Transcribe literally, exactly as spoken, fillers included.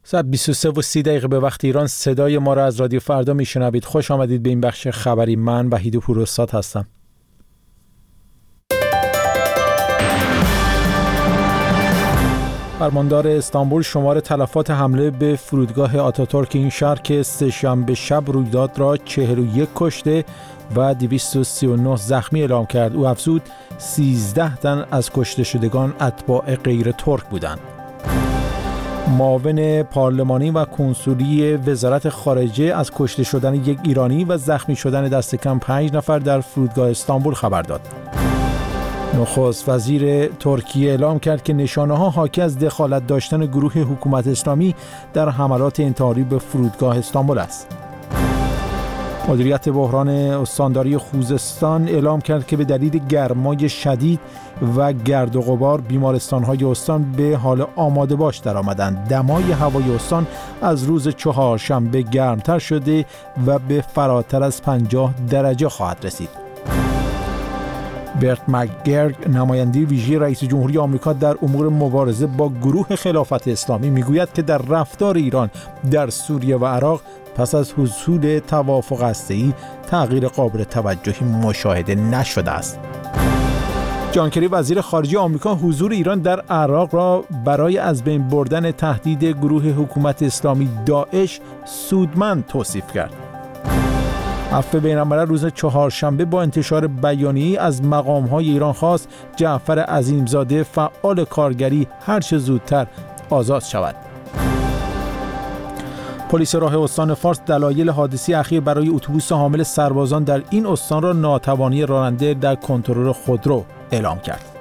ساعت بیست و سه و سی دقیقه به وقت ایران صدای ما را از رادیو فردا میشنوید. خوش آمدید به این بخش خبری. من وحید پوراستاد هستم. فرماندار استانبول شمار تلفات حمله به فرودگاه آتاتورک این شهر که سه‌شنبه شب روی داد را چهل و یک کشته و دویست و سی و نه زخمی اعلام کرد. او افزود سیزده تن از کشته شدگان اتباع غیر ترک بودند. معاون پارلمانی و کنسولی وزارت خارجه از کشته شدن یک ایرانی و زخمی شدن دست کم پنج نفر در فرودگاه استانبول خبر داد. نخست وزیر ترکیه اعلام کرد که نشانه‌ها حاکی از دخالت داشتن گروه حکومت اسلامی در حملات انتحاری به فرودگاه استانبول است. مدیریت بحران استانداری خوزستان اعلام کرد که به دلیل گرمای شدید و گرد و غبار بیمارستان‌های استان به حال آماده باش درآمدند. دمای هوای استان از روز چهارشنبه گرمتر شده و به فراتر از پنجاه درجه خواهد رسید. برت مکگرگ، نماینده ویژه رئیس جمهوری آمریکا در امور مبارزه با گروه خلافت اسلامی، میگوید که در رفتار ایران در سوریه و عراق پس از حصول توافق هسته‌ای تغییر قابل توجهی مشاهده نشده است. جان کری، وزیر خارجه آمریکا، حضور ایران در عراق را برای از بین بردن تهدید گروه حکومت اسلامی داعش سودمند توصیف کرد. عفو بین‌الملل روز چهارشنبه با انتشار بیانیه‌ای از مقام‌های ایران خواست جعفر عظیمزاده، فعال کارگری، هر چه زودتر آزاد شود. پلیس راه استان فارس دلایل حادثه اخیر برای اتوبوس حامل سربازان در این استان را ناتوانی راننده در کنترل خودرو اعلام کرد.